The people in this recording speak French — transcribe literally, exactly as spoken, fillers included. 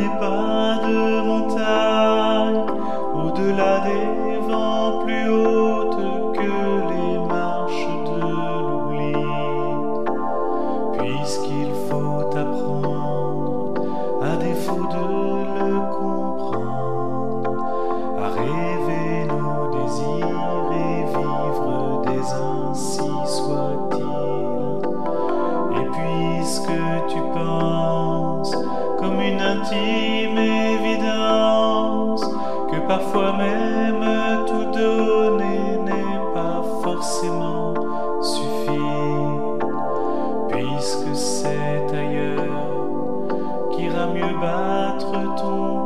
n'est pas de montagne au-delà des vents plus hautes que les marches de l'oubli, puisqu'il faut apprendre, à défaut de le comprendre, à rêver nos désirs et vivre des ainsi soit-il. Et puisque tu penses comme une intime évidence que parfois même tout donner n'est pas forcément suffit, puisque c'est ailleurs qu'ira mieux battre ton